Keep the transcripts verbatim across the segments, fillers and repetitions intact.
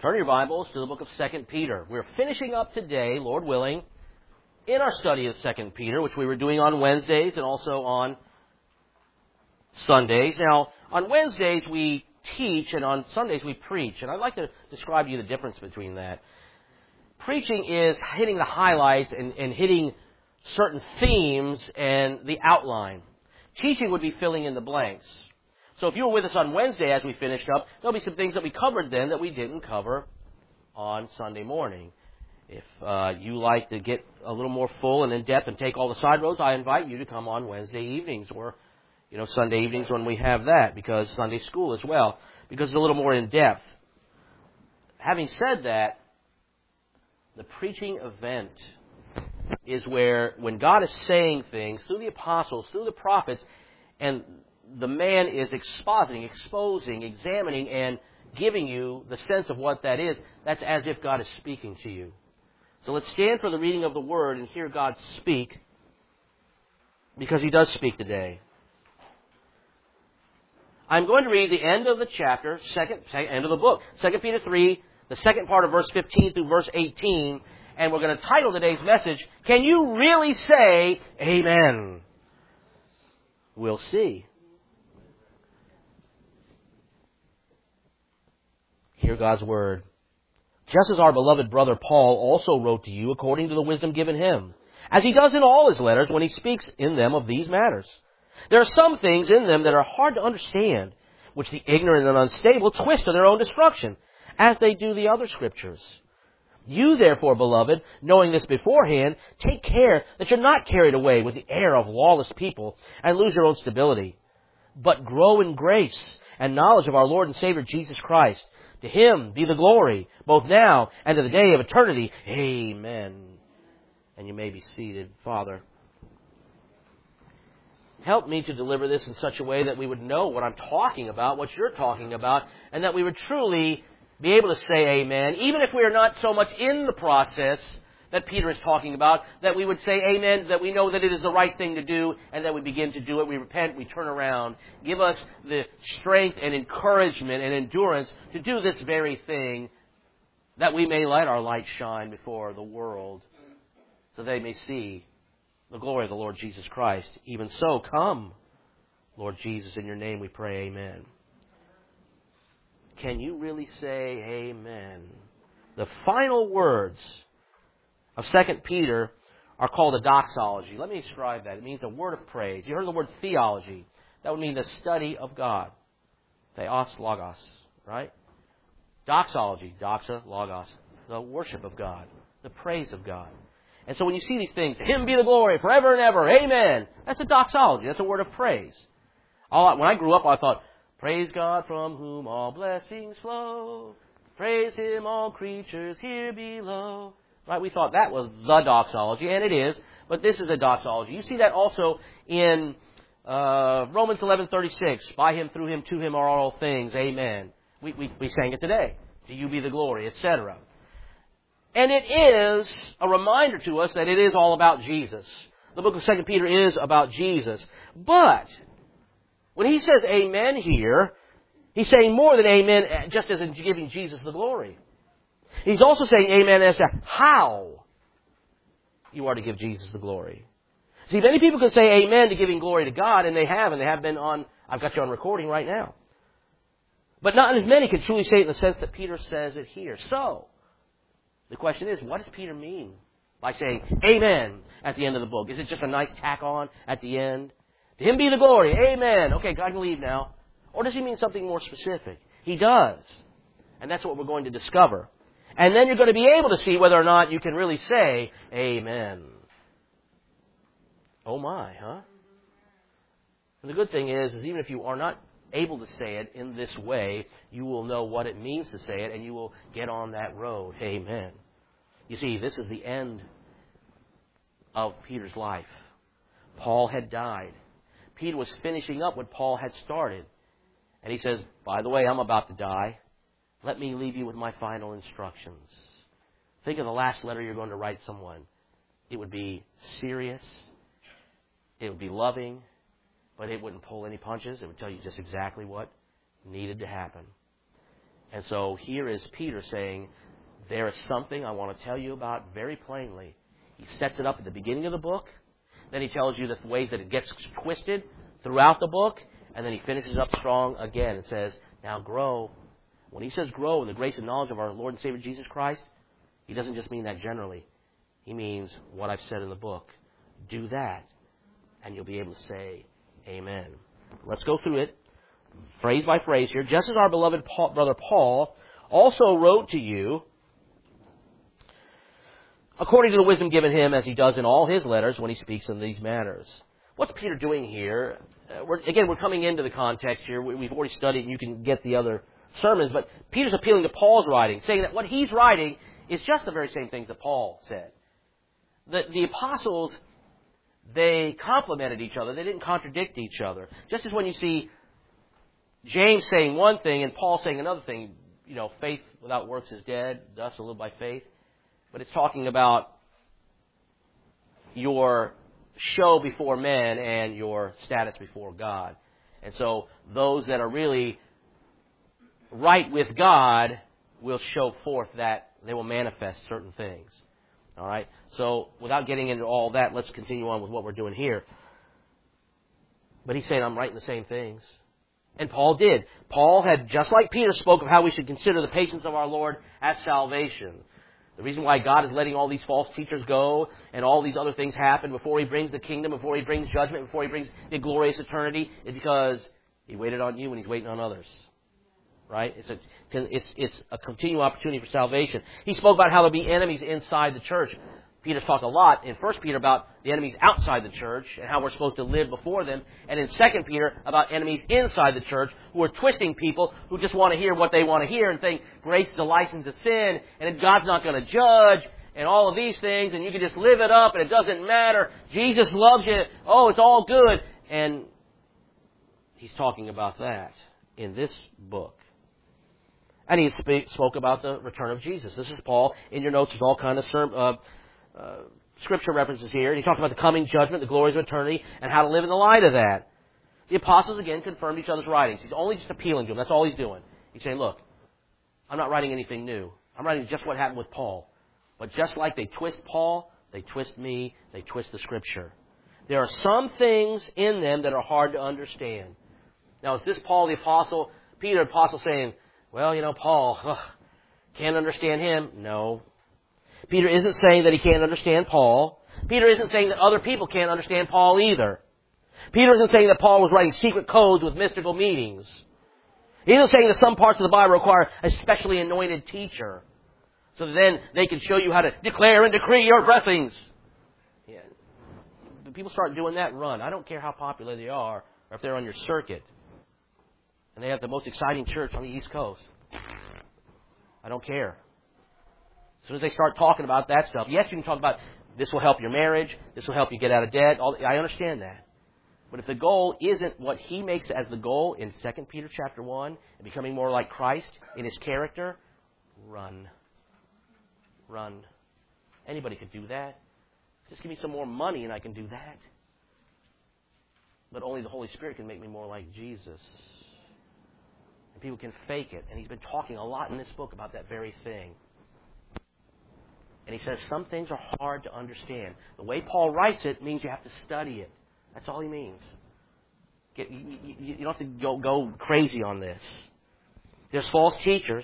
Turn your Bibles to the book of Second Peter. We're finishing up today, Lord willing, in our study of Second Peter, which we were doing on Wednesdays and also on Sundays. Now, on Wednesdays we teach and on Sundays we preach. And I'd like to describe to you the difference between that. Preaching is hitting the highlights and, and hitting certain themes and the outline. Teaching would be filling in the blanks. So if you were with us on Wednesday as we finished up, there'll be some things that we covered then that we didn't cover on Sunday morning. If uh, you like to get a little more full and in-depth and take all the side roads, I invite you to come on Wednesday evenings or, you know, Sunday evenings when we have that, because Sunday school as well, because it's a little more in-depth. Having said that, the preaching event is where, when God is saying things through the apostles, through the prophets, and the man is expositing, exposing, examining, and giving you the sense of what that is, that's as if God is speaking to you. So let's stand for the reading of the Word and hear God speak, because He does speak today. I'm going to read the end of the chapter, second, end of the book, Second Peter three, the second part of verse fifteen through verse eighteen, and we're going to title today's message, Can You Really Say Amen? We'll see. Hear God's Word. Just as our beloved brother Paul also wrote to you according to the wisdom given him, as he does in all his letters when he speaks in them of these matters. There are some things in them that are hard to understand, which the ignorant and unstable twist to their own destruction, as they do the other Scriptures. You therefore, beloved, knowing this beforehand, take care that you're not carried away with the error of lawless people and lose your own stability, but grow in grace and knowledge of our Lord and Savior Jesus Christ. To Him be the glory, both now and to the day of eternity. Amen. And you may be seated. Father, help me to deliver this in such a way that we would know what I'm talking about, what you're talking about, and that we would truly be able to say amen, even if we are not so much in the process that Peter is talking about, that we would say amen, that we know that it is the right thing to do, and that we begin to do it. We repent, we turn around. Give us the strength and encouragement and endurance to do this very thing, that we may let our light shine before the world, so they may see the glory of the Lord Jesus Christ. Even so, come, Lord Jesus, in your name we pray, amen. Can you really say amen? The final words of Second Peter are called a doxology. Let me describe that. It means a word of praise. You heard the word theology. That would mean the study of God. Theos, logos, right? Doxology, doxa, logos, the worship of God, the praise of God. And so when you see these things, to Him be the glory forever and ever, amen. That's a doxology. That's a word of praise. All, when I grew up, I thought, praise God from whom all blessings flow. Praise Him, all creatures here below. Right? We thought that was the doxology, and it is, but this is a doxology. You see that also in uh, Romans eleven thirty-six. By Him, through Him, to Him are all things. Amen. We, we, we sang it today. To you be the glory, et cetera. And it is a reminder to us that it is all about Jesus. The book of Second Peter is about Jesus. But when he says amen here, he's saying more than amen just as in giving Jesus the glory. He's also saying amen as to how you are to give Jesus the glory. See, many people can say amen to giving glory to God, and they have, and they have been on, I've got you on recording right now. But not as many can truly say it in the sense that Peter says it here. So, the question is, what does Peter mean by saying amen at the end of the book? Is it just a nice tack on at the end? To Him be the glory, amen. Okay, God can leave now. Or does he mean something more specific? He does. And that's what we're going to discover. And then you're going to be able to see whether or not you can really say amen. Oh my, huh? And the good thing is, is even if you are not able to say it in this way, you will know what it means to say it, and you will get on that road. Amen. You see, this is the end of Peter's life. Paul had died. Peter was finishing up what Paul had started. And he says, by the way, I'm about to die. Let me leave you with my final instructions. Think of the last letter you're going to write someone. It would be serious. It would be loving. But it wouldn't pull any punches. It would tell you just exactly what needed to happen. And so here is Peter saying, there is something I want to tell you about very plainly. He sets it up at the beginning of the book. Then he tells you the ways that it gets twisted throughout the book. And then he finishes up strong again and says, now grow. When he says grow in the grace and knowledge of our Lord and Savior Jesus Christ, he doesn't just mean that generally. He means what I've said in the book. Do that, and you'll be able to say amen. Let's go through it, phrase by phrase here. Just as our beloved Paul, brother Paul also wrote to you, according to the wisdom given him, as he does in all his letters when he speaks in these matters. What's Peter doing here? Uh, we're, again, we're coming into the context here. We, we've already studied, and you can get the other sermons, but Peter's appealing to Paul's writing, saying that what he's writing is just the very same things that Paul said. The, the apostles, they complemented each other. They didn't contradict each other. Just as when you see James saying one thing and Paul saying another thing, you know, faith without works is dead, thus to live by faith. But it's talking about your show before men and your status before God. And so those that are really right with God will show forth that they will manifest certain things. All right? So without getting into all that, let's continue on with what we're doing here. But he's saying, I'm writing the same things. And Paul did. Paul had, just like Peter, spoke of how we should consider the patience of our Lord as salvation. The reason why God is letting all these false teachers go and all these other things happen before He brings the kingdom, before He brings judgment, before He brings the glorious eternity, is because He waited on you and He's waiting on others. Right? It's a, it's, it's a continual opportunity for salvation. He spoke about how there'll be enemies inside the church. Peter's talked a lot in First Peter about the enemies outside the church and how we're supposed to live before them. And in Second Peter about enemies inside the church who are twisting people who just want to hear what they want to hear and think grace is a license to sin and God's not going to judge and all of these things and you can just live it up and it doesn't matter. Jesus loves you. Oh, it's all good. And he's talking about that in this book. And he spoke about the return of Jesus. This is Paul. In your notes, there's all kinds of sermon, uh, uh, scripture references here. And he talked about the coming judgment, the glories of eternity, and how to live in the light of that. The apostles, again, confirmed each other's writings. He's only just appealing to them. That's all he's doing. He's saying, look, I'm not writing anything new. I'm writing just what happened with Paul. But just like they twist Paul, they twist me, they twist the Scripture. There are some things in them that are hard to understand. Now, is this Paul the apostle, Peter the apostle saying, well, you know, Paul, ugh, can't understand him? No. Peter isn't saying that he can't understand Paul. Peter isn't saying that other people can't understand Paul either. Peter isn't saying that Paul was writing secret codes with mystical meanings. He isn't saying that some parts of the Bible require a specially anointed teacher, so that then they can show you how to declare and decree your blessings. Yeah. When people start doing that, run. I don't care how popular they are or if they're on your circuit. And they have the most exciting church on the East Coast. I don't care. As soon as they start talking about that stuff, yes, you can talk about this will help your marriage, this will help you get out of debt. All, I understand that. But if the goal isn't what he makes as the goal in Second Peter chapter one, and becoming more like Christ in his character, run. Run. Anybody could do that. Just give me some more money and I can do that. But only the Holy Spirit can make me more like Jesus. And people can fake it. And he's been talking a lot in this book about that very thing. And he says some things are hard to understand. The way Paul writes it means you have to study it. That's all he means. Get, you, you, you don't have to go, go crazy on this. There's false teachers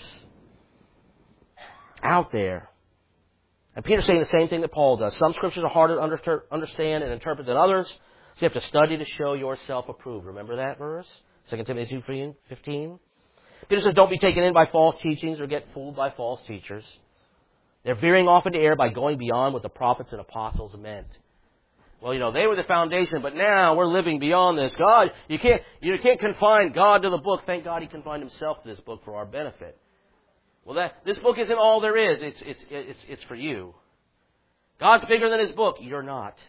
out there. And Peter's saying the same thing that Paul does. Some scriptures are harder to under, understand and interpret than others. So you have to study to show yourself approved. Remember that verse? Second Timothy two fifteen. Peter says, don't be taken in by false teachings or get fooled by false teachers. They're veering off into error by going beyond what the prophets and apostles meant. Well, you know, they were the foundation, but now we're living beyond this. God, you can't, you can't confine God to the book. Thank God He confined Himself to this book for our benefit. Well, that this book isn't all there is. It's it's it's it's for you. God's bigger than His book. You're not.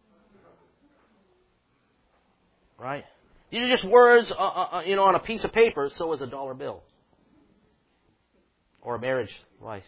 Right? These are just words, uh, uh, you know, on a piece of paper. So is a dollar bill or a marriage license.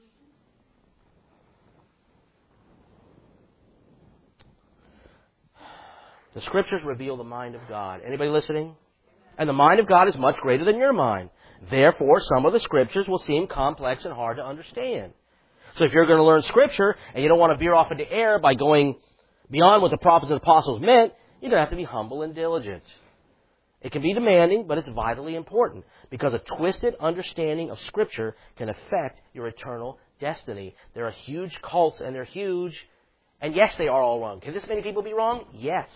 The Scriptures reveal the mind of God. Anybody listening? And the mind of God is much greater than your mind. Therefore, some of the Scriptures will seem complex and hard to understand. So if you're going to learn Scripture and you don't want to veer off into error by going beyond what the prophets and apostles meant, you're going to have to be humble and diligent. It can be demanding, but it's vitally important because a twisted understanding of Scripture can affect your eternal destiny. There are huge cults, and they're huge, and yes, they are all wrong. Can this many people be wrong? Yes.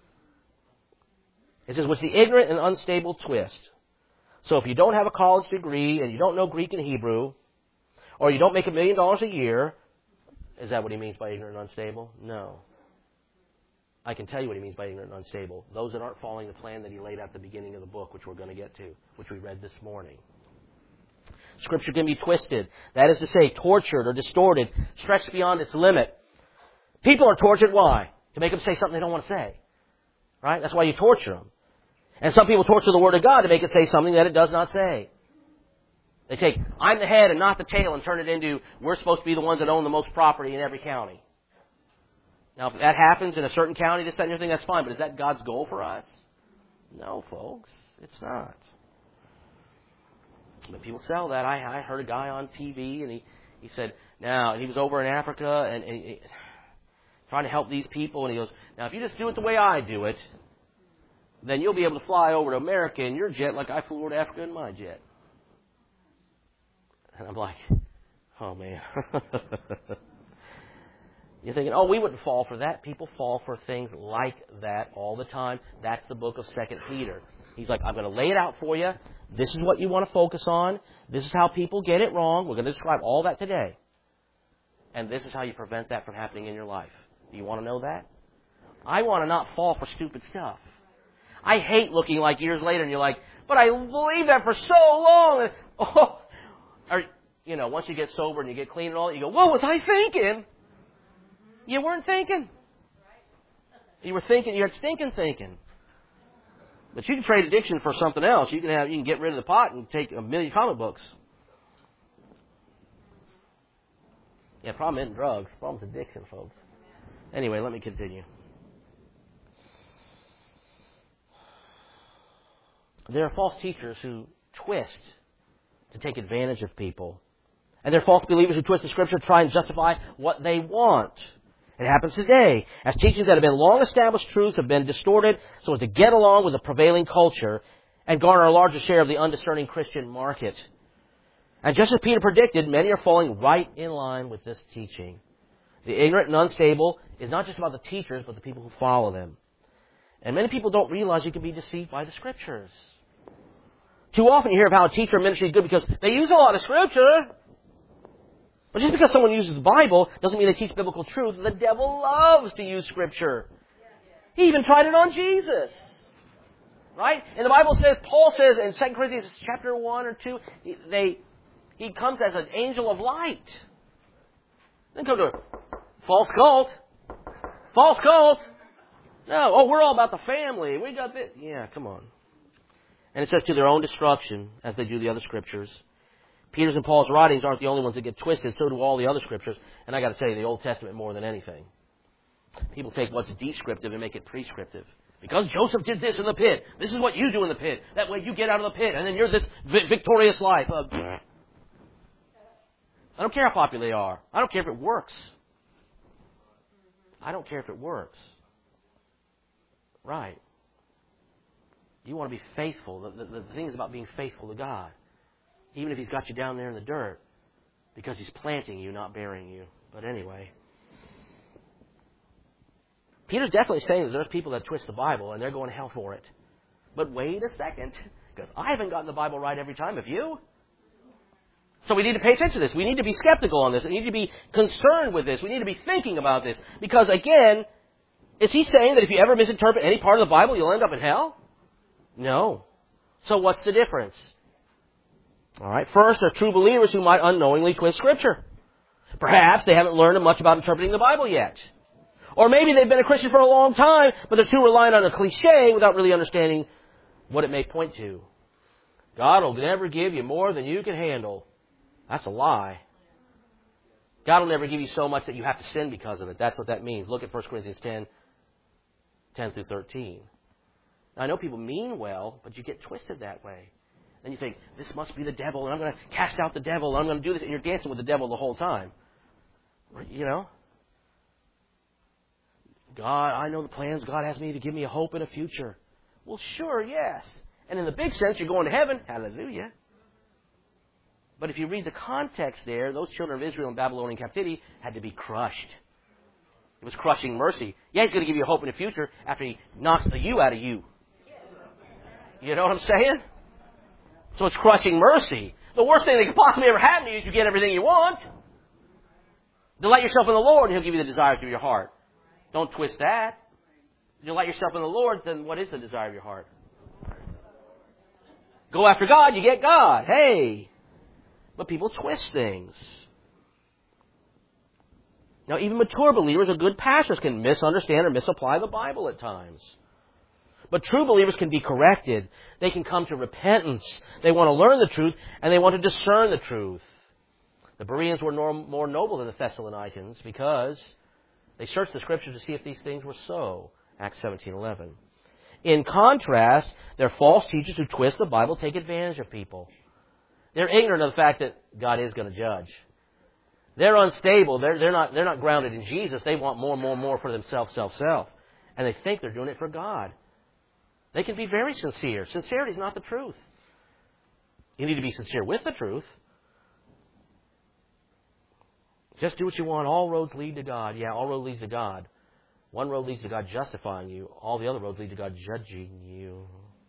It says, what's the ignorant and unstable twist? So if you don't have a college degree, and you don't know Greek and Hebrew, or you don't make a million dollars a year, is that what he means by ignorant and unstable? No. I can tell you what he means by ignorant and unstable. Those that aren't following the plan that he laid out at the beginning of the book, which we're going to get to, which we read this morning. Scripture can be twisted. That is to say, tortured or distorted, stretched beyond its limit. People are tortured, why? To make them say something they don't want to say. Right? That's why you torture them. And some people torture the Word of God to make it say something that it does not say. They take, I'm the head and not the tail, and turn it into, we're supposed to be the ones that own the most property in every county. Now, if that happens in a certain county, this, that, and everything, that's fine. But is that God's goal for us? No, folks. It's not. But people sell that. I, I heard a guy on T V, and he, he said, now, he was over in Africa, and, and he, trying to help these people, and he goes, now, if you just do it the way I do it, then you'll be able to fly over to America in your jet like I flew over to Africa in my jet. And I'm like, oh, man. You're thinking, oh, we wouldn't fall for that. People fall for things like that all the time. That's the book of Second Peter. He's like, I'm going to lay it out for you. This is what you want to focus on. This is how people get it wrong. We're going to describe all that today. And this is how you prevent that from happening in your life. Do you want to know that? I want to not fall for stupid stuff. I hate looking like years later and you're like, but I believed that for so long. And, oh, or, you know, once you get sober and you get clean and all, you go, what was I thinking? You weren't thinking. You were thinking, you had stinking thinking. But you can trade addiction for something else. You can have, you can get rid of the pot and take a million comic books. Yeah, problem isn't drugs. The problem's addiction, folks. Anyway, let me continue. There are false teachers who twist to take advantage of people. And there are false believers who twist the Scripture to try and justify what they want. It happens today, as teachings that have been long-established truths have been distorted so as to get along with the prevailing culture and garner a larger share of the undiscerning Christian market. And just as Peter predicted, many are falling right in line with this teaching. The ignorant and unstable is not just about the teachers, but the people who follow them. And many people don't realize you can be deceived by the Scriptures. Too often you hear of how a teacher or ministry is good because they use a lot of Scripture. But just because someone uses the Bible doesn't mean they teach biblical truth. The devil loves to use Scripture. He even tried it on Jesus. Right? And the Bible says, Paul says in Second Corinthians chapter one or two, they, he comes as an angel of light. Then come to a false cult. False cult. No, oh, we're all about the family. We got this. Yeah, come on. And it says to their own destruction, as they do the other Scriptures. Peter's and Paul's writings aren't the only ones that get twisted, so do all the other Scriptures. And I got to tell you, the Old Testament more than anything. People take what's descriptive and make it prescriptive. Because Joseph did this in the pit, this is what you do in the pit. That way you get out of the pit, and then you're this victorious life. Uh, I don't care how popular they are. I don't care if it works. I don't care if it works. Right. You want to be faithful. The, the, the thing is about being faithful to God. Even if He's got you down there in the dirt. Because He's planting you, not burying you. But anyway. Peter's definitely saying that there's people that twist the Bible and they're going to hell for it. But wait a second. Because I haven't gotten the Bible right every time. Have you? So we need to pay attention to this. We need to be skeptical on this. We need to be concerned with this. We need to be thinking about this. Because again, is he saying that if you ever misinterpret any part of the Bible, you'll end up in hell? No. So what's the difference? All right. First, there are true believers who might unknowingly twist Scripture. Perhaps they haven't learned much about interpreting the Bible yet. Or maybe they've been a Christian for a long time, but they're too reliant on a cliche without really understanding what it may point to. God will never give you more than you can handle. That's a lie. God will never give you so much that you have to sin because of it. That's what that means. Look at First Corinthians ten, ten through thirteen. Now, I know people mean well, but you get twisted that way. And you think, this must be the devil, and I'm going to cast out the devil, and I'm going to do this, and you're dancing with the devil the whole time. You know? God, I know the plans God has me to give me a hope and a future. Well, sure, yes. And in the big sense, you're going to heaven. Hallelujah. But if you read the context there, those children of Israel in Babylonian captivity had to be crushed. It was crushing mercy. Yeah, He's going to give you a hope in the future after He knocks the you out of you. You know what I'm saying? So it's crushing mercy. The worst thing that could possibly ever happen to you is you get everything you want. Delight yourself in the Lord, and He'll give you the desires of your heart. Don't twist that. Delight yourself in the Lord, then what is the desire of your heart? Go after God, you get God. Hey! But people twist things. Now, even mature believers or good pastors can misunderstand or misapply the Bible at times. But true believers can be corrected. They can come to repentance. They want to learn the truth, and they want to discern the truth. The Bereans were more noble than the Thessalonians because they searched the Scriptures to see if these things were so. Acts seventeen eleven. In contrast, there are false teachers who twist the Bible, take advantage of people. They're ignorant of the fact that God is going to judge. They're unstable. They're, they're not, they're not grounded in Jesus. They want more, more, more for themselves, self, self. And they think they're doing it for God. They can be very sincere. Sincerity is not the truth. You need to be sincere with the truth. Just do what you want. All roads lead to God. Yeah, all roads lead to God. One road leads to God justifying you. All the other roads lead to God judging you.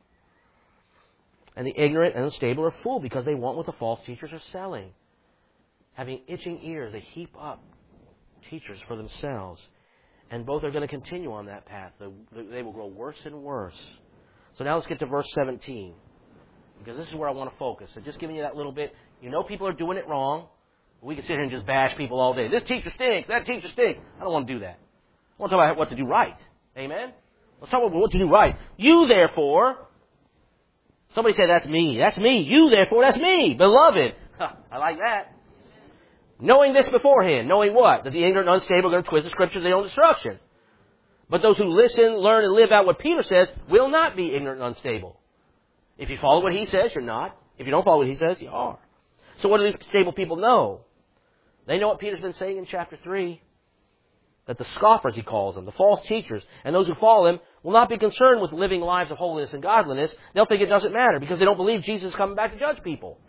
And the ignorant and unstable are fooled because they want what the false teachers are selling. Having itching ears, they heap up teachers for themselves. And both are going to continue on that path. They will grow worse and worse. So now let's get to verse seventeen. Because this is where I want to focus. So just giving you that little bit. You know people are doing it wrong. We can sit here and just bash people all day. This teacher stinks. That teacher stinks. I don't want to do that. I want to talk about what to do right. Amen? Let's talk about what to do right. You, therefore... Somebody say, that's me. That's me. You, therefore, that's me. Beloved. Huh, I like that. Knowing this beforehand. Knowing what? That the ignorant and unstable are going to twist the Scriptures to their own destruction. But those who listen, learn, and live out what Peter says will not be ignorant and unstable. If you follow what he says, you're not. If you don't follow what he says, you are. So what do these stable people know? They know what Peter's been saying in chapter three. That the scoffers, he calls them, the false teachers, and those who follow him will not be concerned with living lives of holiness and godliness. They'll think it doesn't matter because they don't believe Jesus is coming back to judge people.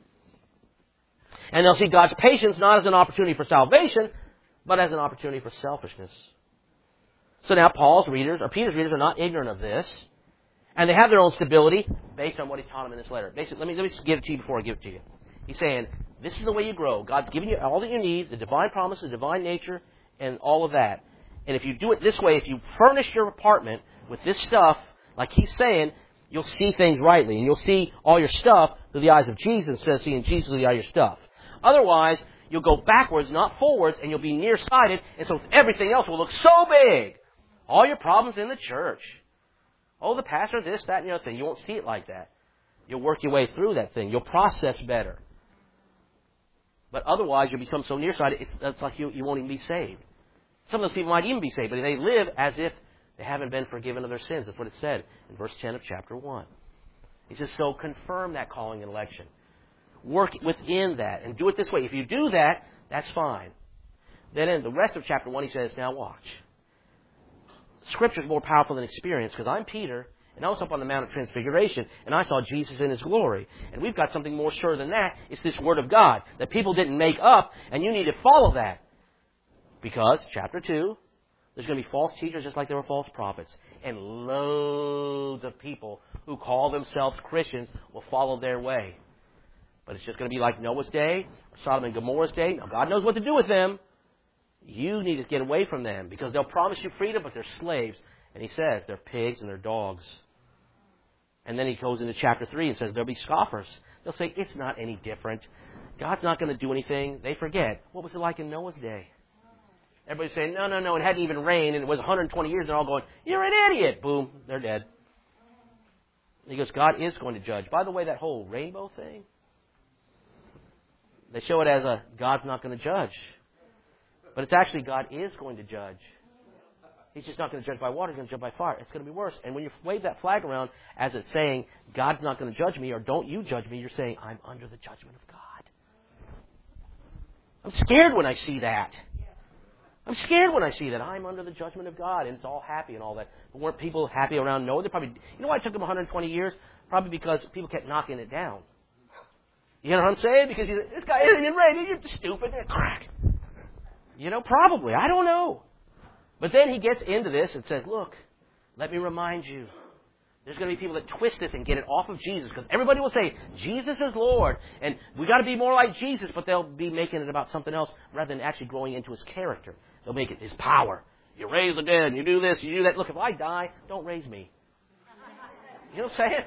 And they'll see God's patience not as an opportunity for salvation, but as an opportunity for selfishness. So now Paul's readers, or Peter's readers, are not ignorant of this. And they have their own stability based on what he's taught them in this letter. Basically, let me, let me just give it to you before I give it to you. He's saying, this is the way you grow. God's given you all that you need, the divine promise, the divine nature, and all of that. And if you do it this way, if you furnish your apartment with this stuff, like he's saying, you'll see things rightly. And you'll see all your stuff through the eyes of Jesus instead of seeing Jesus through the eyes of your stuff. Otherwise, you'll go backwards, not forwards, and you'll be nearsighted, and so everything else will look so big. All your problems in the church. Oh, the pastor, this, that, and the other thing. You won't see it like that. You'll work your way through that thing. You'll process better. But otherwise, you'll become so nearsighted, it's, it's like you, you won't even be saved. Some of those people might even be saved, but they live as if they haven't been forgiven of their sins. That's what it said in verse ten of chapter one. He says, so confirm that calling and election. Work within that and do it this way. If you do that, that's fine. Then in the rest of chapter one, he says, now watch. Scripture is more powerful than experience because I'm Peter, and I was up on the Mount of Transfiguration, and I saw Jesus in His glory. And we've got something more sure than that. It's this Word of God that people didn't make up, and you need to follow that. Because, chapter two, there's going to be false teachers just like there were false prophets. And loads of people who call themselves Christians will follow their way. But it's just going to be like Noah's day, or Sodom and Gomorrah's day. Now, God knows what to do with them. You need to get away from them because they'll promise you freedom, but they're slaves. And he says they're pigs and they're dogs. And then he goes into chapter three and says there'll be scoffers. They'll say it's not any different. God's not going to do anything. They forget. What was it like in Noah's day? Everybody's saying, no, no, no, it hadn't even rained, and it was one hundred twenty years, and they're all going, you're an idiot. Boom, they're dead. And he goes, God is going to judge. By the way, that whole rainbow thing, they show it as a God's not going to judge. But it's actually God is going to judge. He's just not going to judge by water. He's going to judge by fire. It's going to be worse. And when you wave that flag around as it's saying, God's not going to judge me, or don't you judge me, you're saying, I'm under the judgment of God. I'm scared when I see that. I'm scared when I see that. I'm under the judgment of God, and it's all happy and all that. But weren't people happy around Noah? They probably, you know why it took them one hundred twenty years? Probably because people kept knocking it down. You know what I'm saying? Because he's, this guy isn't even ready. You're stupid. Crack. You know, probably. I don't know. But then he gets into this and says, look, let me remind you. There's going to be people that twist this and get it off of Jesus. Because everybody will say, Jesus is Lord. And we got to be more like Jesus. But they'll be making it about something else rather than actually growing into His character. They'll make it His power. You raise the dead. And you do this. You do that. Look, if I die, don't raise me. You know what I'm saying?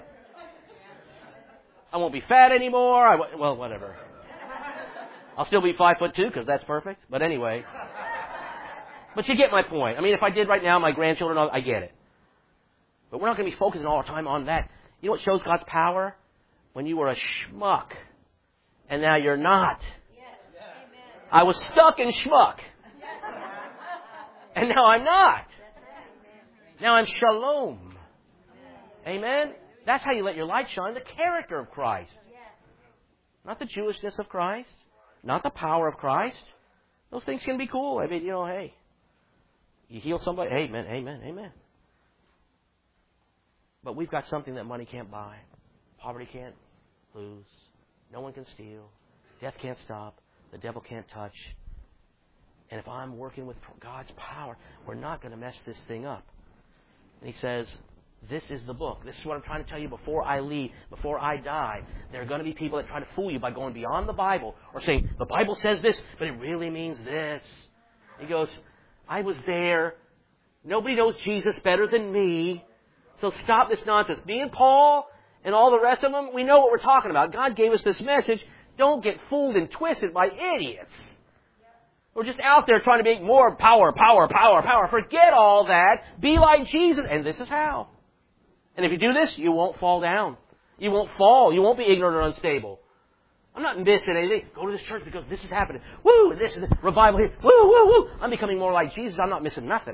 I won't be fat anymore. I w- well, whatever. I'll still be five foot two because that's perfect. But anyway. But you get my point. I mean, if I did right now, my grandchildren, I get it. But we're not going to be focusing all the time on that. You know what shows God's power? When you were a schmuck, and now you're not. I was stuck in schmuck, and now I'm not. Now I'm shalom. Amen? That's how you let your light shine, the character of Christ. Not the Jewishness of Christ. Not the power of Christ. Those things can be cool. I mean, you know, hey. You heal somebody, amen, amen, amen. But we've got something that money can't buy. Poverty can't lose. No one can steal. Death can't stop. The devil can't touch. And if I'm working with God's power, we're not going to mess this thing up. And He says, this is the book. This is what I'm trying to tell you before I leave, before I die. There are going to be people that try to fool you by going beyond the Bible or saying, the Bible says this, but it really means this. He goes, I was there. Nobody knows Jesus better than me. So stop this nonsense. Me and Paul and all the rest of them, we know what we're talking about. God gave us this message. Don't get fooled and twisted by idiots. We're just out there trying to make more power, power, power, power. Forget all that. Be like Jesus. And this is how. And if you do this, you won't fall down. You won't fall. You won't be ignorant or unstable. I'm not missing anything. Go to this church because this is happening. Woo! And this and this. Revival here. Woo, woo, woo. I'm becoming more like Jesus. I'm not missing nothing.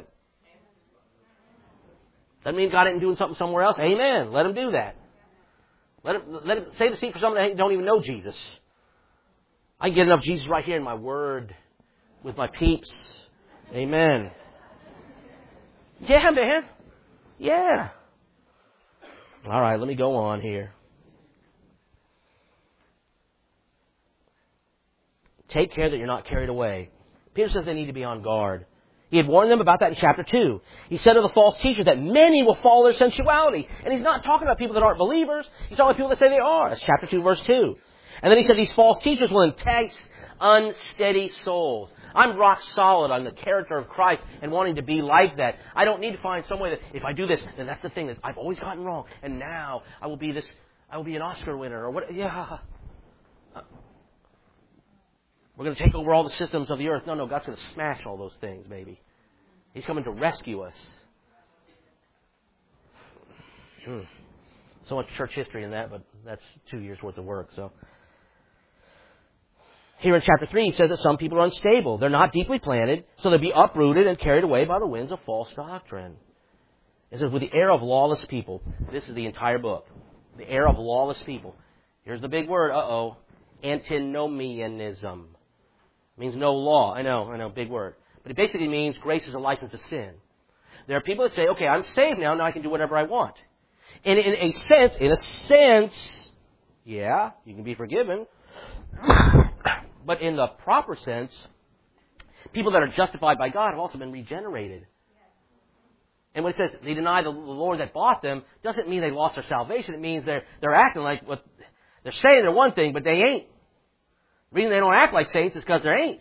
Doesn't mean God isn't doing something somewhere else. Amen. Let Him do that. Let Him, let him save the seat for someone that don't even know Jesus. I can get enough Jesus right here in my Word with my peeps. Amen. Yeah, man. Yeah. All right, let me go on here. Take care that you're not carried away. Peter says they need to be on guard. He had warned them about that in chapter two. He said of the false teachers that many will follow their sensuality. And he's not talking about people that aren't believers. He's talking about people that say they are. That's chapter two, verse two. And then he said these false teachers will entice unsteady souls. I'm rock solid on the character of Christ and wanting to be like that. I don't need to find some way that if I do this, then that's the thing that I've always gotten wrong. And now I will be this, I will be an Oscar winner or what, yeah. We're going to take over all the systems of the earth. No, no, God's going to smash all those things, baby. He's coming to rescue us. Hmm. So much church history in that, but that's two years' worth of work. So here in chapter three, he says that some people are unstable. They're not deeply planted, so they'll be uprooted and carried away by the winds of false doctrine. It says, with the air of lawless people. This is the entire book. The air of lawless people. Here's the big word, uh-oh. Antinomianism. Means no law. I know, I know, big word. But it basically means grace is a license to sin. There are people that say, okay, I'm saved now, now I can do whatever I want. And in a sense, in a sense, yeah, you can be forgiven. But in the proper sense, people that are justified by God have also been regenerated. And when it says they deny the Lord that bought them, doesn't mean they lost their salvation. It means they're, they're acting like what they're saying they're one thing, but they ain't. The reason they don't act like saints is because they're ain'ts.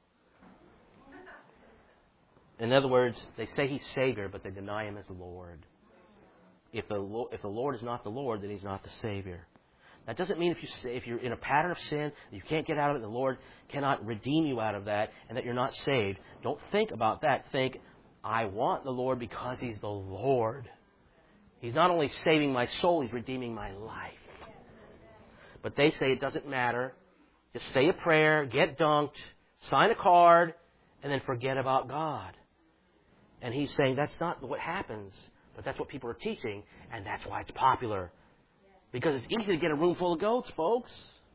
In other words, they say He's Savior, but they deny Him as Lord. If the, if the Lord is not the Lord, then He's not the Savior. That doesn't mean if, you, if you're in a pattern of sin, you can't get out of it, and the Lord cannot redeem you out of that, and that you're not saved. Don't think about that. Think, I want the Lord because He's the Lord. He's not only saving my soul, He's redeeming my life. But they say it doesn't matter. Just say a prayer, get dunked, sign a card, and then forget about God. And he's saying that's not what happens, but that's what people are teaching, and that's why it's popular. Because it's easy to get a room full of goats, folks.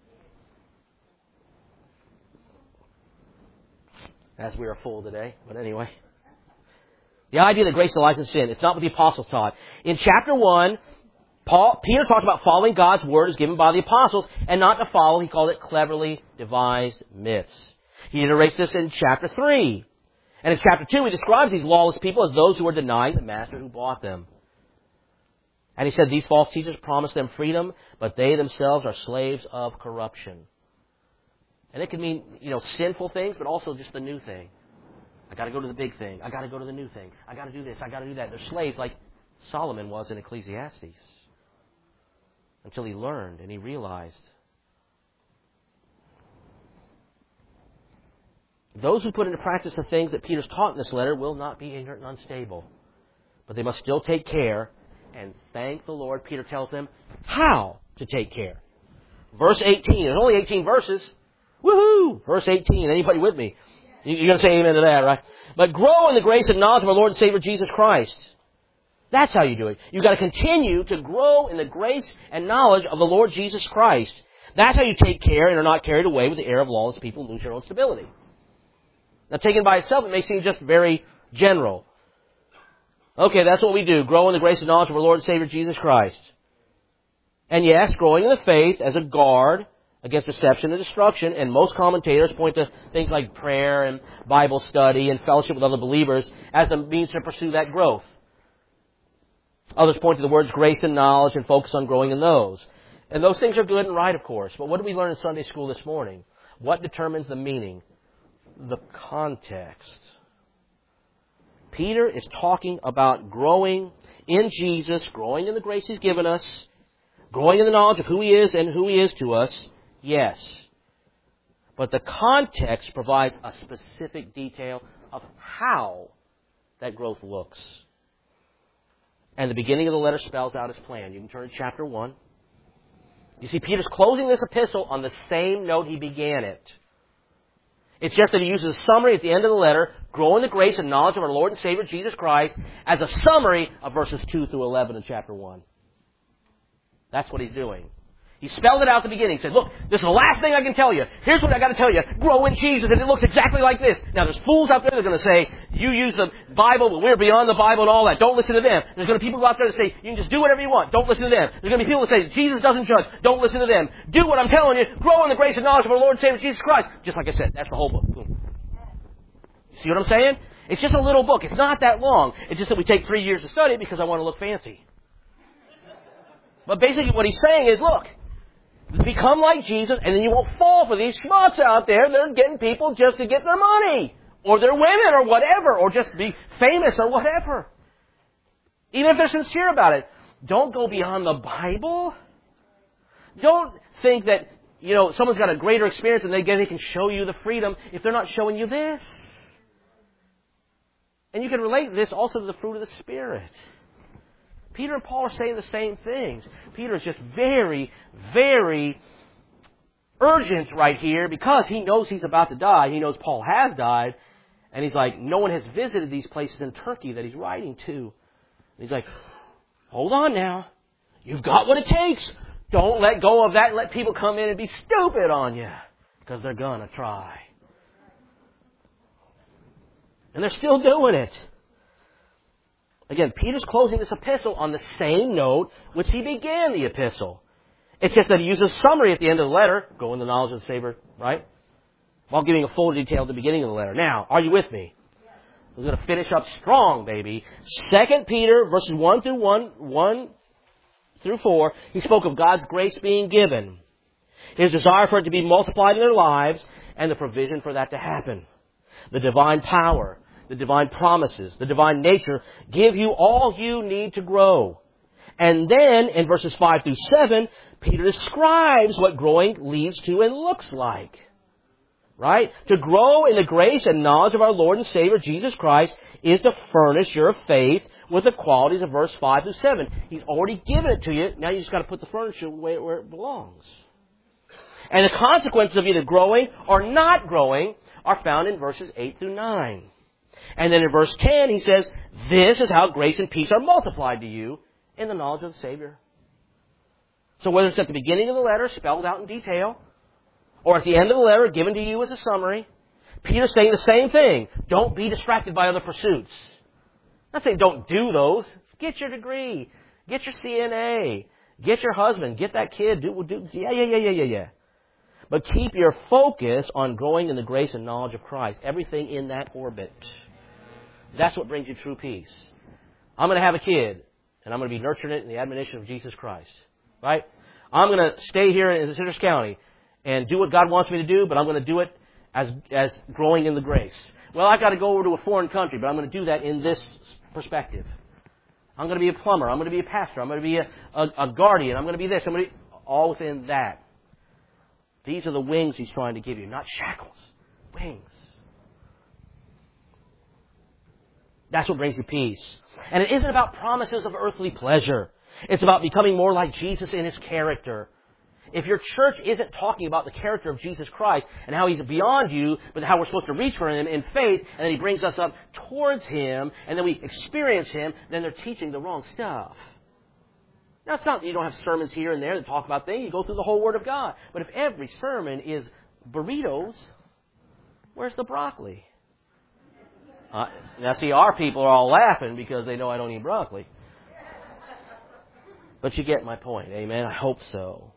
As we are full today, but anyway. The idea that grace lies in sin, it's not what the apostles taught. In chapter one, Paul, Peter talked about following God's word as given by the apostles and not to follow, he called it cleverly devised myths. He iterates this in chapter three. And in chapter two, he describes these lawless people as those who are denying the master who bought them. And he said these false teachers promise them freedom, but they themselves are slaves of corruption. And it can mean, you know, sinful things, but also just the new thing. I got to go to the big thing. I got to go to the new thing. I got to do this. I got to do that. They're slaves like Solomon was in Ecclesiastes. Until he learned and he realized. Those who put into practice the things that Peter's taught in this letter will not be ignorant and unstable. But they must still take care and thank the Lord. Peter tells them how to take care. Verse eighteen. There's only eighteen verses. Woohoo! Verse eighteen. Anybody with me? You're going to say amen to that, right? But grow in the grace and knowledge of our Lord and Savior Jesus Christ. That's how you do it. You've got to continue to grow in the grace and knowledge of the Lord Jesus Christ. That's how you take care and are not carried away with the air of lawless people and lose your own stability. Now, taken by itself, it may seem just very general. Okay, that's what we do. Grow in the grace and knowledge of our Lord and Savior Jesus Christ. And yes, growing in the faith as a guard against deception and destruction, and most commentators point to things like prayer and Bible study and fellowship with other believers as the means to pursue that growth. Others point to the words grace and knowledge and focus on growing in those. And those things are good and right, of course. But what did we learn in Sunday school this morning? What determines the meaning? The context. Peter is talking about growing in Jesus, growing in the grace He's given us, growing in the knowledge of who He is and who He is to us. Yes. But the context provides a specific detail of how that growth looks. And the beginning of the letter spells out His plan. You can turn to chapter one. You see, Peter's closing this epistle on the same note he began it. It's just that he uses a summary at the end of the letter, grow in the grace and knowledge of our Lord and Savior Jesus Christ, as a summary of verses two through eleven in chapter one. That's what he's doing. He spelled it out at the beginning. He said, look, this is the last thing I can tell you. Here's what I got to tell you. Grow in Jesus, and it looks exactly like this. Now, there's fools out there that are going to say, you use the Bible, but we're beyond the Bible and all that. Don't listen to them. There's going to be people out there that say, you can just do whatever you want. Don't listen to them. There's going to be people that say, Jesus doesn't judge. Don't listen to them. Do what I'm telling you. Grow in the grace and knowledge of our Lord and Savior Jesus Christ. Just like I said, that's the whole book. Boom. See what I'm saying? It's just a little book. It's not that long. It's just that we take three years to study it because I want to look fancy. But basically what he's saying is, look, become like Jesus, and then you won't fall for these schmucks out there that are getting people just to get their money, or their women, or whatever, or just be famous, or whatever. Even if they're sincere about it. Don't go beyond the Bible. Don't think that, you know, someone's got a greater experience and they they can show you the freedom if they're not showing you this. And you can relate this also to the fruit of the Spirit. Peter and Paul are saying the same things. Peter is just very, very urgent right here because he knows he's about to die. He knows Paul has died. And he's like, no one has visited these places in Turkey that he's writing to. And he's like, hold on now. You've got what it takes. Don't let go of that and let people come in and be stupid on you. Because they're going to try. And they're still doing it. Again, Peter's closing this epistle on the same note which he began the epistle. It's just that he uses a summary at the end of the letter, go in the knowledge of the Savior, right? While giving a full detail at the beginning of the letter. Now, are you with me? We're going to finish up strong, baby. Second Peter, verses one through one, one through four, he spoke of God's grace being given, His desire for it to be multiplied in their lives, and the provision for that to happen. The divine power, the divine promises, the divine nature give you all you need to grow. And then, in verses five through seven, Peter describes what growing leads to and looks like. Right? To grow in the grace and knowledge of our Lord and Savior Jesus Christ is to furnish your faith with the qualities of verse five through seven. He's already given it to you. Now you just got to put the furniture where, where it belongs. And the consequences of either growing or not growing are found in verses eight through nine. And then in verse ten, he says, this is how grace and peace are multiplied to you in the knowledge of the Savior. So whether it's at the beginning of the letter, spelled out in detail, or at the end of the letter, given to you as a summary, Peter's saying the same thing. Don't be distracted by other pursuits. I'm not saying don't do those. Get your degree. Get your C N A. Get your husband. Get that kid. Do, do, yeah, yeah, yeah, yeah, yeah, yeah. But keep your focus on growing in the grace and knowledge of Christ. Everything in that orbit. That's what brings you true peace. I'm going to have a kid, and I'm going to be nurturing it in the admonition of Jesus Christ. Right? I'm going to stay here in Citrus County and do what God wants me to do, but I'm going to do it as as growing in the grace. Well, I've got to go over to a foreign country, but I'm going to do that in this perspective. I'm going to be a plumber. I'm going to be a pastor. I'm going to be a, a, a guardian. I'm going to be this. I'm going to be all within that. These are the wings He's trying to give you, not shackles. Wings. That's what brings you peace. And it isn't about promises of earthly pleasure. It's about becoming more like Jesus in His character. If your church isn't talking about the character of Jesus Christ and how He's beyond you, but how we're supposed to reach for Him in faith, and then He brings us up towards Him, and then we experience Him, then they're teaching the wrong stuff. Now, it's not that you don't have sermons here and there that talk about things. You go through the whole Word of God. But if every sermon is burritos, where's the broccoli? Uh, now, see, our people are all laughing because they know I don't eat broccoli. But you get my point. Amen? I hope so.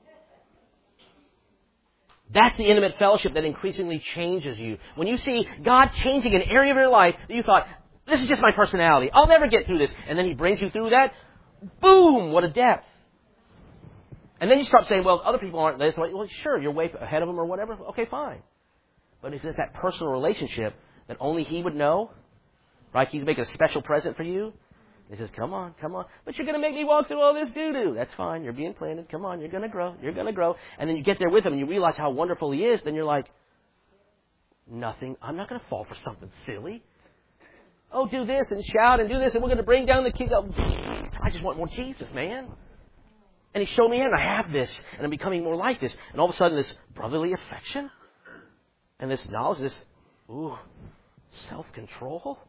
That's the intimate fellowship that increasingly changes you. When you see God changing an area of your life that you thought, this is just my personality. I'll never get through this. And then He brings you through that. Boom! What a depth. And then you start saying, well, other people aren't this. Well, sure, you're way ahead of them or whatever. Okay, fine. But if it's that personal relationship that only He would know, right? He's making a special present for you. He says, come on, come on. But you're going to make me walk through all this doo-doo. That's fine. You're being planted. Come on, you're going to grow. You're going to grow. And then you get there with Him and you realize how wonderful He is. Then you're like, nothing. I'm not going to fall for something silly. Oh, do this and shout and do this and we're going to bring down the king. I just want more Jesus, man. And He showed me, and I have this. And I'm becoming more like this. And all of a sudden, this brotherly affection and this knowledge, this, ooh, self-control.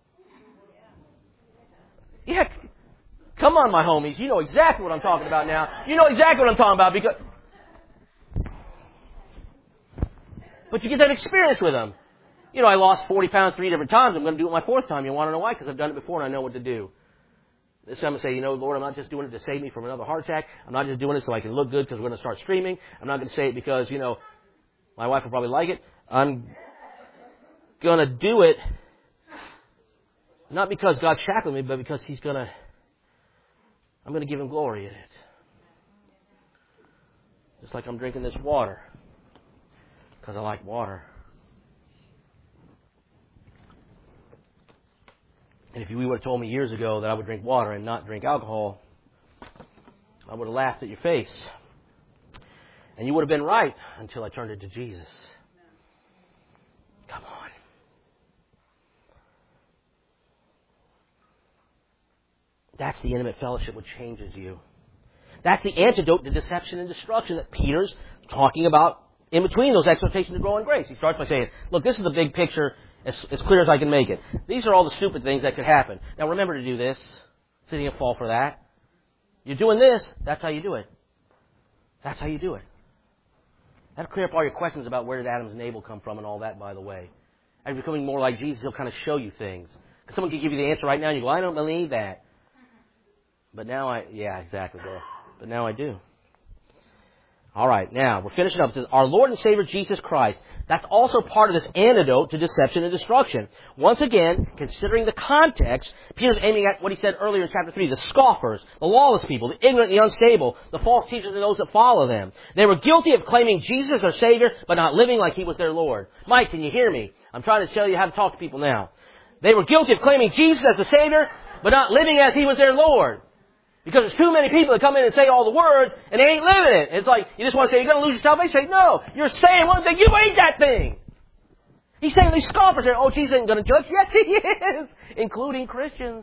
Yeah, come on, my homies. You know exactly what I'm talking about now. You know exactly what I'm talking about because... But you get that experience with them. You know, I lost forty pounds three different times. I'm going to do it my fourth time. You want to know why? Because I've done it before and I know what to do. This time I'm going to say, you know, Lord, I'm not just doing it to save me from another heart attack. I'm not just doing it so I can look good because we're going to start screaming. I'm not going to say it because, you know, my wife will probably like it. I'm going to do it not because God's shackling me, but because He's going to, I'm going to give Him glory in it. Just like I'm drinking this water because I like water. And if you would have told me years ago that I would drink water and not drink alcohol, I would have laughed at your face. And you would have been right until I turned it to Jesus. Come on. That's the intimate fellowship which changes you. That's the antidote to deception and destruction that Peter's talking about in between those exhortations to grow in grace. He starts by saying, look, this is the big picture as, as clear as I can make it. These are all the stupid things that could happen. Now remember to do this. So you don't fall for that. You're doing this, that's how you do it. That's how you do it. That'll clear up all your questions about where did Adam's navel come from and all that, by the way. As you're becoming more like Jesus, He'll kind of show you things. Because someone can give you the answer right now and you go, I don't believe that. But now I, yeah, exactly, bro. But now I do. All right, now we're finishing up. It says, our Lord and Savior Jesus Christ. That's also part of this antidote to deception and destruction. Once again, considering the context, Peter's aiming at what he said earlier in chapter three, the scoffers, the lawless people, the ignorant and the unstable, the false teachers and those that follow them. They were guilty of claiming Jesus as their Savior, but not living like He was their Lord. Mike, can you hear me? I'm trying to tell you how to talk to people now. They were guilty of claiming Jesus as the Savior, but not living as He was their Lord. Because there's too many people that come in and say all the words, and they ain't living it. It's like, you just want to say, you're going to lose your salvation? Say, no, you're saying one thing, you ain't that thing. He's saying these scoffers are, oh, Jesus ain't going to judge. Yes, He is, including Christians.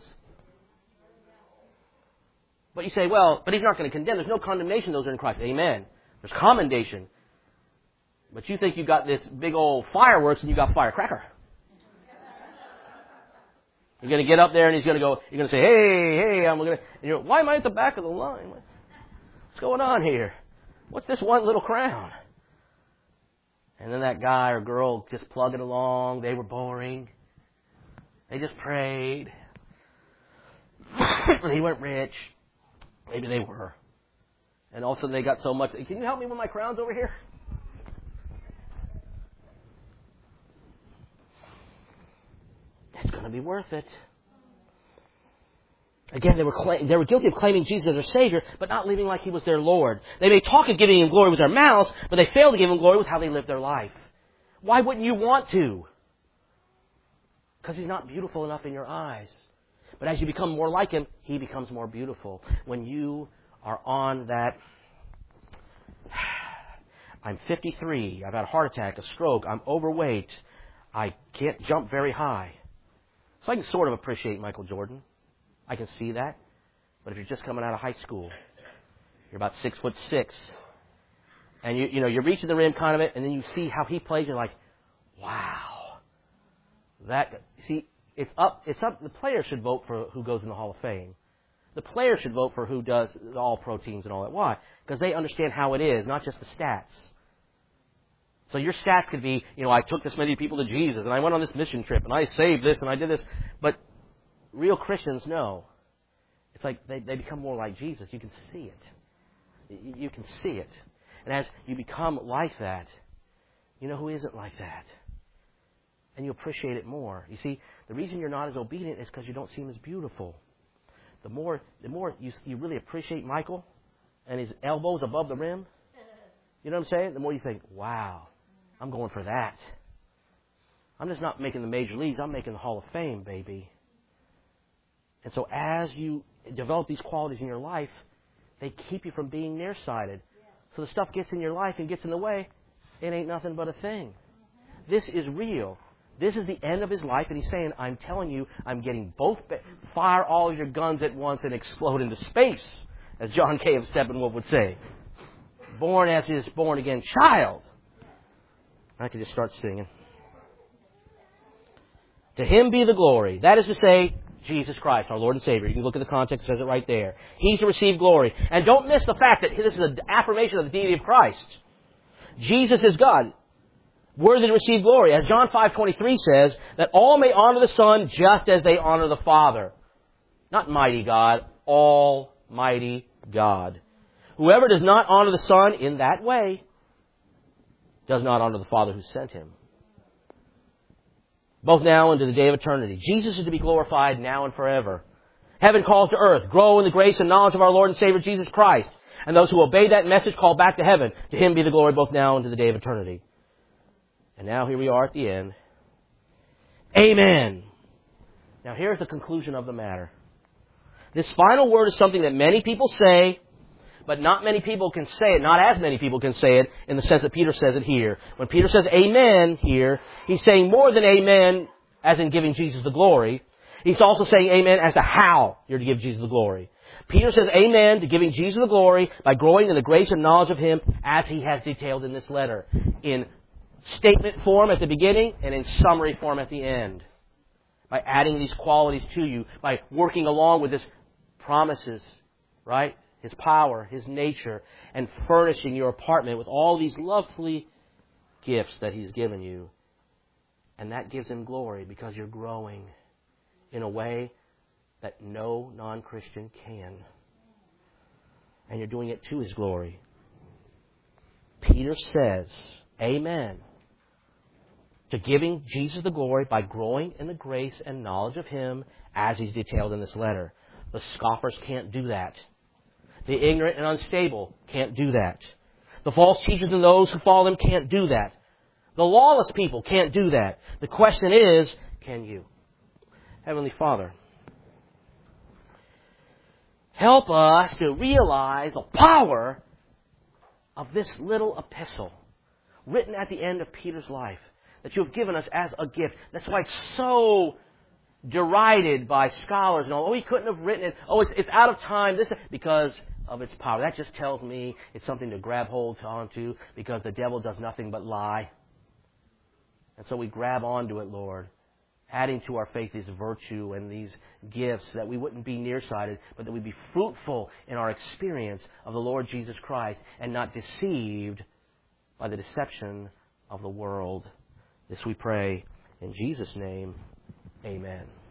But you say, well, but He's not going to condemn. There's no condemnation, those are in Christ. Amen. There's commendation. But you think you got this big old fireworks and you got firecracker. You're going to get up there and he's going to go, you're going to say, hey, hey, I'm going to, and you're, why am I at the back of the line? What's going on here? What's this one little crown? And then that guy or girl just plugging along. They were boring. They just prayed. They weren't rich. Maybe they were. And all of a sudden they got so much. Can you help me with my crowns over here? It's going to be worth it. Again, they were claim, they were guilty of claiming Jesus as their Savior, but not living like He was their Lord. They may talk of giving Him glory with their mouths, but they fail to give Him glory with how they live their life. Why wouldn't you want to? Because He's not beautiful enough in your eyes. But as you become more like Him, He becomes more beautiful. When you are on that, I'm fifty-three, I've had a heart attack, a stroke, I'm overweight, I can't jump very high. So I can sort of appreciate Michael Jordan. I can see that. But if you're just coming out of high school, you're about six foot six, and you you know you're reaching the rim kind of it, and then you see how he plays, you're like, wow, that see it's up it's up. The players should vote for who goes in the Hall of Fame. The players should vote for who does the all-pro teams and all that. Why? Because they understand how it is, not just the stats. So your stats could be, you know, I took this many people to Jesus, and I went on this mission trip, and I saved this, and I did this, but real Christians know. It's like they, they become more like Jesus. You can see it. You can see it. And as you become like that, you know who isn't like that. And you appreciate it more. You see, the reason you're not as obedient is because you don't see Him as beautiful. The more the more you, you really appreciate Michael and his elbows above the rim, you know what I'm saying? The more you think, wow, I'm going for that. I'm just not making the major leagues. I'm making the Hall of Fame, baby. And so as you develop these qualities in your life, they keep you from being nearsighted. So the stuff gets in your life and gets in the way. It ain't nothing but a thing. This is real. This is the end of his life, and he's saying, I'm telling you, I'm getting both, ba- fire all of your guns at once and explode into space, as John Kay of Steppenwolf would say. Born as his born-again child. I could just start singing. To Him be the glory. That is to say, Jesus Christ, our Lord and Savior. You can look at the context, it says it right there. He's to receive glory. And don't miss the fact that this is an affirmation of the deity of Christ. Jesus is God, worthy to receive glory. As John five twenty-three says, that all may honor the Son just as they honor the Father. Not mighty God, almighty God. Whoever does not honor the Son in that way does not honor the Father who sent Him. Both now and to the day of eternity. Jesus is to be glorified now and forever. Heaven calls to earth. Grow in the grace and knowledge of our Lord and Savior Jesus Christ. And those who obey that message call back to heaven. To Him be the glory both now and to the day of eternity. And now here we are at the end. Amen. Now here's the conclusion of the matter. This final word is something that many people say, but not many people can say it. Not as many people can say it in the sense that Peter says it here. When Peter says amen here, he's saying more than amen as in giving Jesus the glory. He's also saying amen as to how you're to give Jesus the glory. Peter says amen to giving Jesus the glory by growing in the grace and knowledge of Him as he has detailed in this letter. In statement form at the beginning and in summary form at the end. By adding these qualities to you, by working along with His promises, right? His power, His nature, and furnishing your apartment with all these lovely gifts that He's given you. And that gives Him glory because you're growing in a way that no non-Christian can. And you're doing it to His glory. Peter says, amen, to giving Jesus the glory by growing in the grace and knowledge of Him as He's detailed in this letter. The scoffers can't do that. The ignorant and unstable can't do that. The false teachers and those who follow them can't do that. The lawless people can't do that. The question is, can you? Heavenly Father, help us to realize the power of this little epistle written at the end of Peter's life that you have given us as a gift. That's why it's so derided by scholars and all. Oh, he couldn't have written it. Oh, it's it's out of time. This because of its power. That just tells me it's something to grab hold onto because the devil does nothing but lie. And so we grab onto it, Lord. adding to our faith this virtue and these gifts, that we wouldn't be nearsighted, but that we'd be fruitful in our experience of the Lord Jesus Christ and not deceived by the deception of the world. This we pray in Jesus' name. Amen.